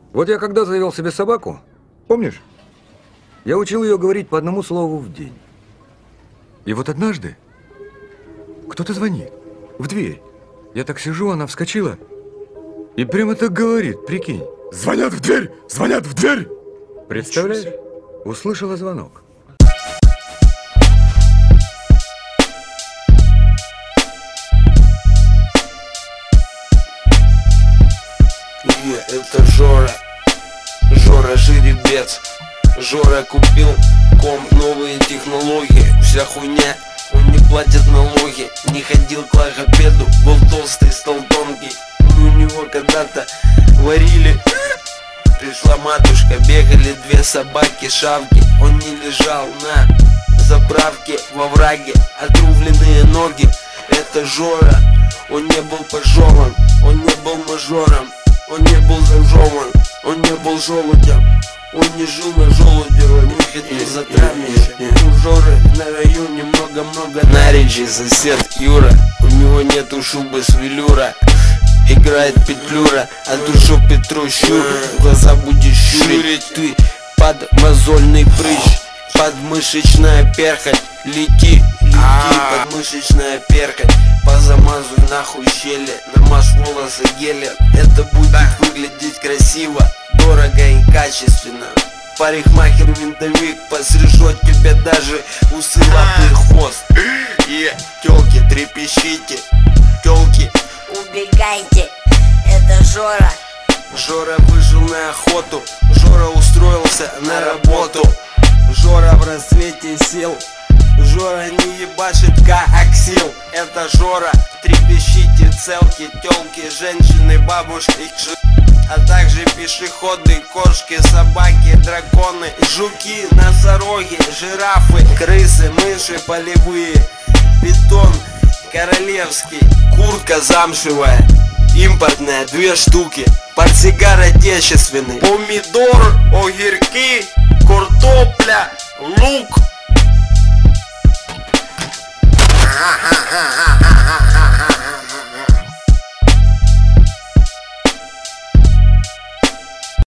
Вот я когда завел себе собаку, помнишь? Я учил ее говорить по одному слову в день. И вот однажды кто-то звонит в дверь. Я так сижу, она вскочила и прямо так говорит, прикинь. Звонят в дверь! Звонят в дверь! Представляешь? Услышала звонок. Это Жора, Жора жеребец. Жора купил комп, новые технологии, вся хуйня, он не платит налоги. Не ходил к логопеду, был толстый, стал тонкий. У него когда-то варили. Пришла матушка, бегали две собаки, шавки. Он не лежал на заправке, во враге, отрубленные ноги. Это Жора, он не был пожеван, он не был мажором. Он не был зажеван, он не был желудем. Он не жил на желудево, не ходил за травмами. У Жоры на районе много-много наречий. Сосед Юра, у него нету шубы с велюра. Играет петлюра, а душу Петру щур. Глаза будешь щурить ты под мозольный прыщ. Подмышечная перхоть, лети, подмышечная перхоть. Позамазуй нахуй щели, намажь волосы гелем. Это будет выглядеть красиво, дорого и качественно. Парикмахер-винтовик пострижет тебе даже усы, лапы и хвост. Тёлки, трепещите, тёлки, убегайте, это Жора. Жора вышел на охоту, Жора устроился на работу. Жора в расцвете сил, Жора не ебашит коаксил. Это Жора, трепещите, целки, тёлки, женщины, бабушки, а также пешеходы, кошки, собаки, драконы, жуки, носороги, жирафы, крысы, мыши полевые, питон королевский, куртка замшевая, импортная, 2 штуки, портсигар отечественный, помидор, огурки, картопля, лук.